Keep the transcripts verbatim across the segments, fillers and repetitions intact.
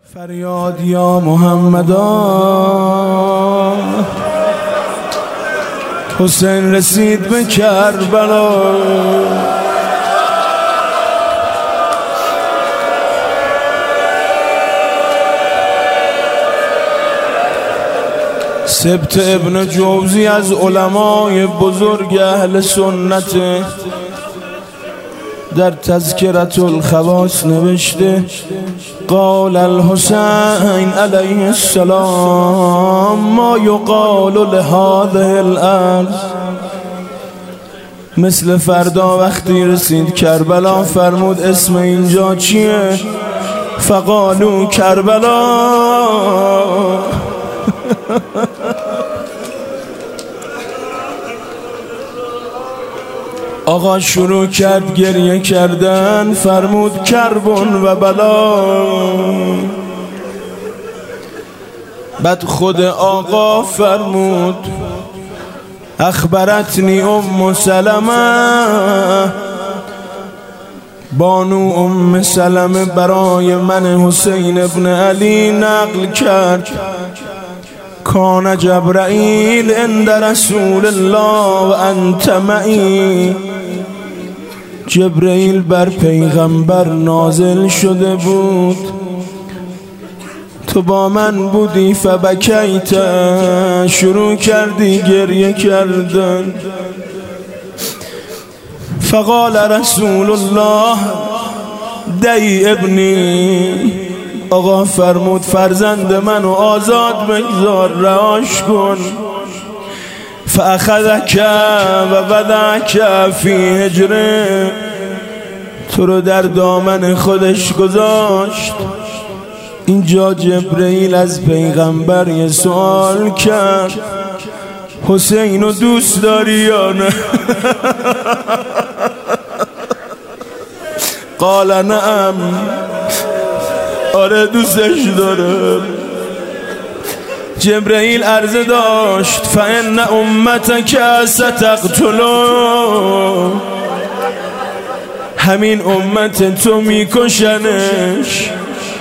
فریاد یا محمدا، حسین رسید به کربلا. سبت ابن جوزی از علمای بزرگ اهل سنت در تذکرة الخواص نوشته قال الحسین علیه السلام ما یقال لهذه الارض. مثل فردا وقتی رسید کربلا فرمود اسم اینجا چیه؟ فقالوا کربلا. آقا شروع کرد گریه کردن، فرمود کربون و بلا. بعد خود آقا فرمود اخبرتنی ام سلمه، بانو ام سلمه برای من حسین ابن علی نقل کرد کان جبرائیل عند رسول الله و انت معی. جبرائیل بر پیغمبر نازل شده بود، تو با من بودی. فبکیت، شروع کردی گریه کردن. فقال رسول الله دی ابنی، آقا فرمود فرزند منو آزاد بگذار، رهاش کن. فاخذک و بدعک فی حجره، تو رو در دامن خودش گذاشت. اینجا جبرئیل از پیغمبر یه سوال کرد حسینو دوست داری یا نه؟ قال نعم، آره دوستش دارم. جبرئیل عرضه داشت فان امتک ستقتلو، همین امت تو میکشنش.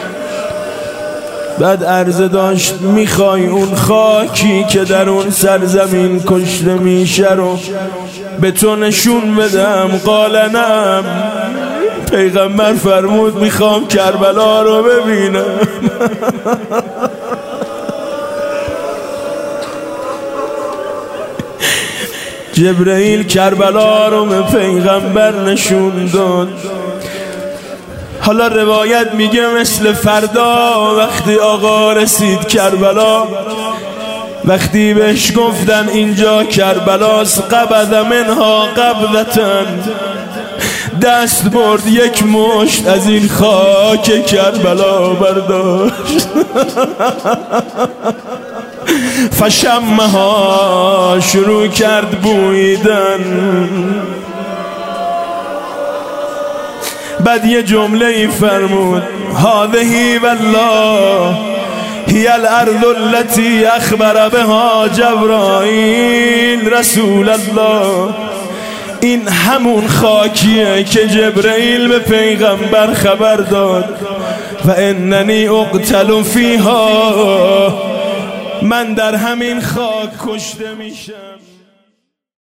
بعد عرضه داشت میخوای اون خاکی که در اون سرزمین کشته میشه رو به تو نشون بدم؟ قال نعم. پیغمبر فرمود میخوام کربلا رو ببینم. جبرئیل کربلا رو به پیغمبر نشون داد. حالا روایت میگه مثل فردا وقتی آقا رسید کربلا، وقتی بهش گفتن اینجا کربلاست، قبض منها قبضتن، دست برد یک مشت از این خاک کربلا برداشت. فشمها، شروع کرد بویدن. بعد یه جمله ای فرمود هذه والله هی الارض التي اخبر بها جبرائیل رسول الله. این همون خاکیه که جبرئیل به پیغمبر خبر داد و اننی اقتل فیها، من در همین خاک کشته میشم.